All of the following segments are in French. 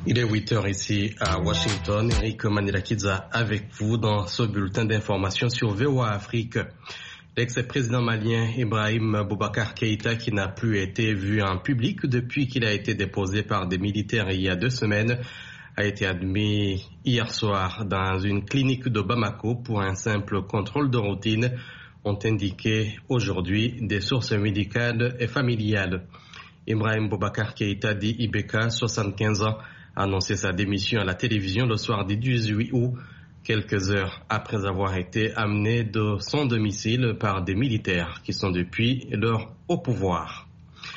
Il est 8h ici à Washington. Eric Manilakidza avec vous dans ce bulletin d'information sur VOA Afrique. L'ex-président malien Ibrahim Boubacar Keïta, qui n'a plus été vu en public depuis qu'il a été déposé par des militaires il y a 2 semaines, a été admis hier soir dans une clinique de Bamako pour un simple contrôle de routine, ont indiqué aujourd'hui des sources médicales et familiales. Ibrahim Boubacar Keïta, dit Ibeka, 75 ans, a annoncé sa démission à la télévision le soir du 18 août, quelques heures après avoir été amené de son domicile par des militaires qui sont depuis lors au pouvoir.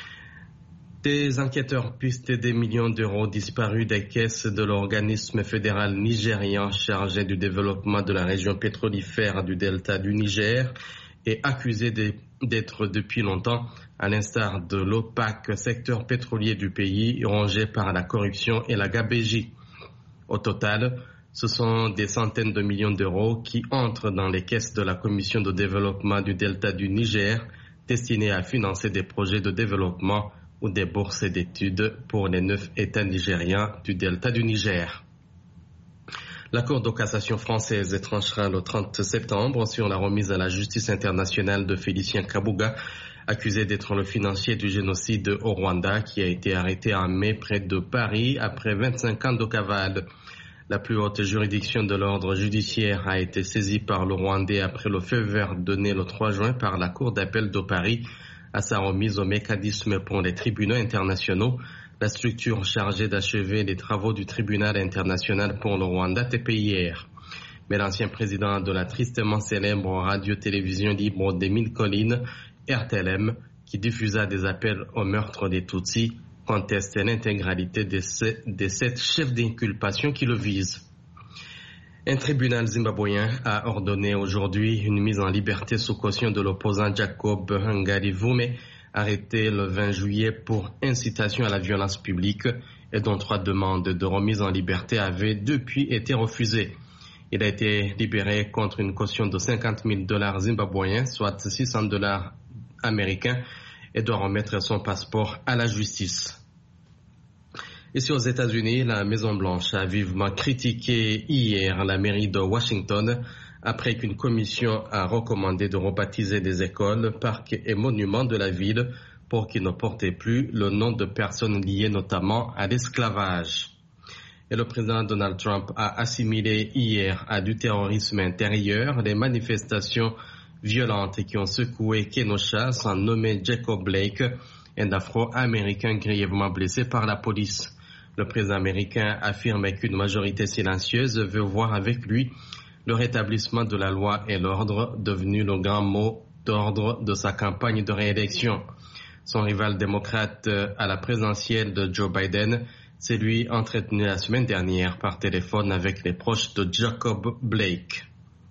Des enquêteurs pistent des millions d'euros disparus des caisses de l'organisme fédéral nigérian chargé du développement de la région pétrolifère du delta du Niger et accusé d'être depuis longtemps, à l'instar de l'opaque secteur pétrolier du pays, rongé par la corruption et la gabegie. Au total, ce sont des centaines de millions d'euros qui entrent dans les caisses de la Commission de développement du delta du Niger, destinés à financer des projets de développement ou des bourses d'études pour les 9 États nigériens du delta du Niger. La Cour de cassation française tranchera le 30 septembre sur la remise à la justice internationale de Félicien Kabuga, accusé d'être le financier du génocide au Rwanda, qui a été arrêté en mai près de Paris après 25 ans de cavale. La plus haute juridiction de l'ordre judiciaire a été saisie par le Rwandais après le feu vert donné le 3 juin par la Cour d'appel de Paris à sa remise au mécanisme pour les tribunaux internationaux, la structure chargée d'achever les travaux du tribunal international pour le Rwanda, TPIR. Mais l'ancien président de la tristement célèbre radio-télévision libre des Mille Collines, RTLM, qui diffusa des appels au meurtre des Tutsis, conteste l'intégralité des 7 chefs d'inculpation qui le visent. Un tribunal zimbabwéen a ordonné aujourd'hui une mise en liberté sous caution de l'opposant Jacob Ngalivume, arrêté le 20 juillet pour incitation à la violence publique et dont 3 demandes de remise en liberté avaient depuis été refusées. Il a été libéré contre une caution de $50,000 zimbabwéens, soit $600 américains, et doit remettre son passeport à la justice. Ici aux États-Unis, la Maison-Blanche a vivement critiqué hier la mairie de Washington après qu'une commission a recommandé de rebaptiser des écoles, parcs et monuments de la ville pour qu'ils ne portaient plus le nom de personnes liées notamment à l'esclavage. Et le président Donald Trump a assimilé hier à du terrorisme intérieur les manifestations violentes qui ont secoué Kenosha, sans nommer Jacob Blake, un Afro-Américain grièvement blessé par la police. Le président américain affirme qu'une majorité silencieuse veut voir avec lui le rétablissement de la loi et l'ordre, devenu le grand mot d'ordre de sa campagne de réélection. Son rival démocrate à la présidentielle de Joe Biden s'est lui entretenu la semaine dernière par téléphone avec les proches de Jacob Blake.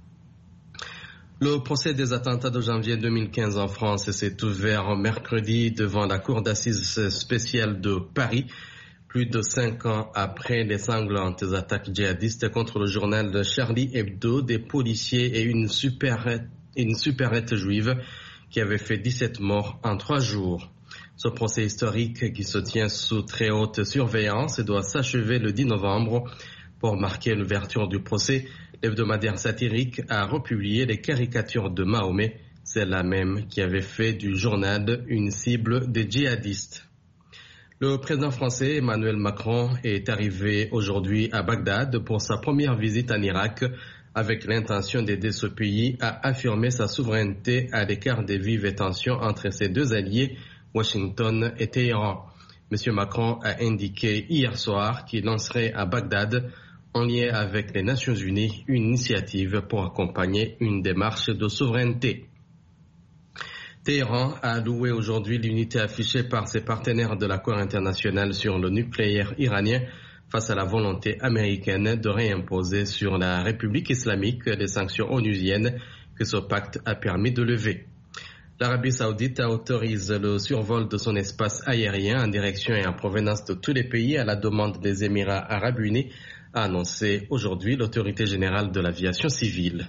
Le procès des attentats de janvier 2015 en France s'est ouvert mercredi devant la cour d'assises spéciale de Paris, plus de 5 ans après les sanglantes attaques djihadistes contre le journal de Charlie Hebdo, des policiers et une supérette juive qui avait fait 17 morts en 3 jours. Ce procès historique, qui se tient sous très haute surveillance, doit s'achever le 10 novembre. Pour marquer l'ouverture du procès, l'hebdomadaire satirique a republié les caricatures de Mahomet, celle-là même qui avait fait du journal une cible des djihadistes. Le président français Emmanuel Macron est arrivé aujourd'hui à Bagdad pour sa première visite en Irak, avec l'intention d'aider ce pays à affirmer sa souveraineté à l'écart des vives tensions entre ses 2 alliés, Washington et Téhéran. M. Macron a indiqué hier soir qu'il lancerait à Bagdad, en lien avec les Nations Unies, une initiative pour accompagner une démarche de souveraineté. Téhéran a loué aujourd'hui l'unité affichée par ses partenaires de l'accord international sur le nucléaire iranien face à la volonté américaine de réimposer sur la République islamique les sanctions onusiennes que ce pacte a permis de lever. L'Arabie saoudite autorise le survol de son espace aérien en direction et en provenance de tous les pays à la demande des Émirats arabes unis, a annoncé aujourd'hui l'autorité générale de l'aviation civile.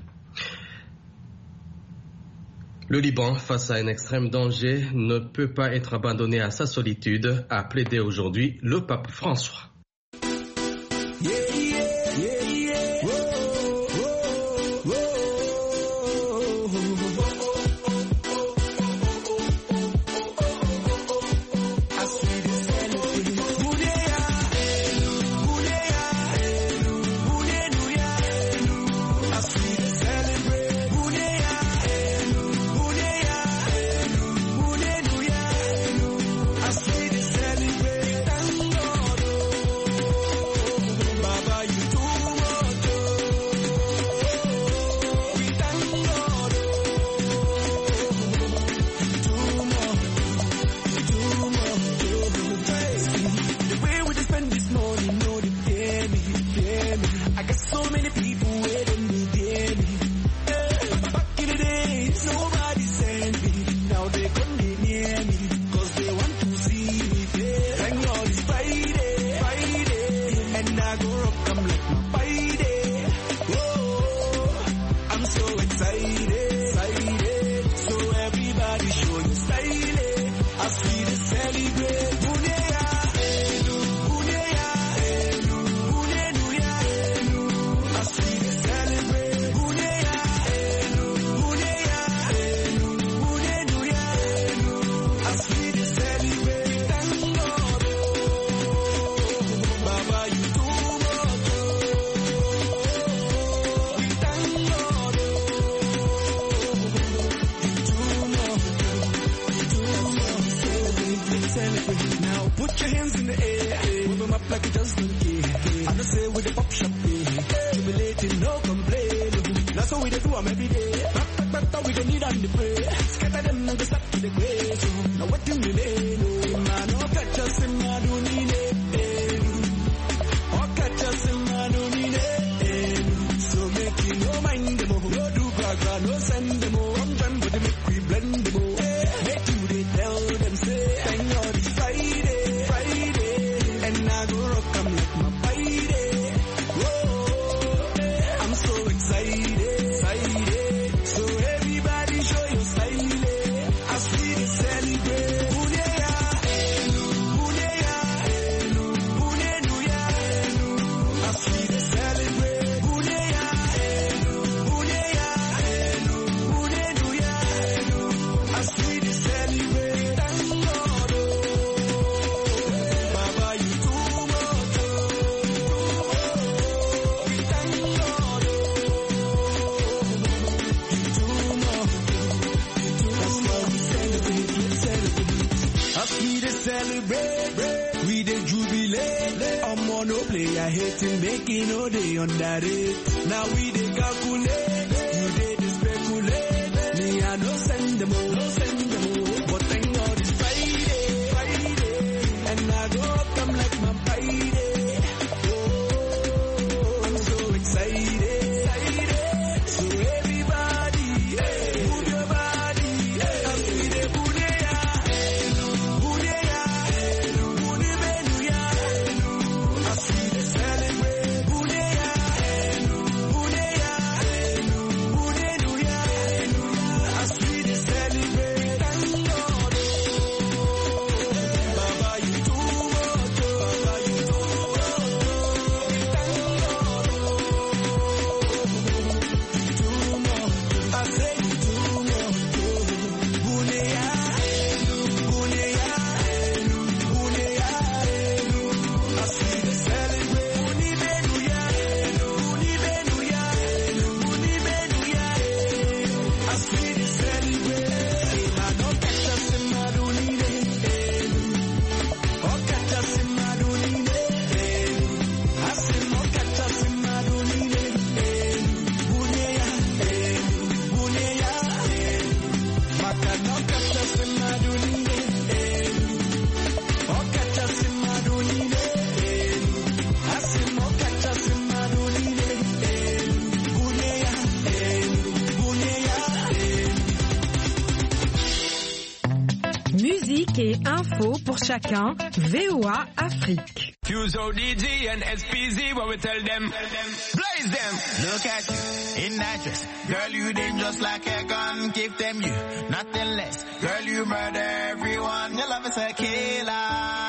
Le Liban, face à un extrême danger, ne peut pas être abandonné à sa solitude, a plaidé aujourd'hui le pape François. Et info pour chacun, VOA Afrique. Fuse ODG and SPZ, what we tell them, blaze them. Look at you in that dress, girl, you dangerous like a gun. Give them you nothing less, girl, you murder everyone. Your love is a killer.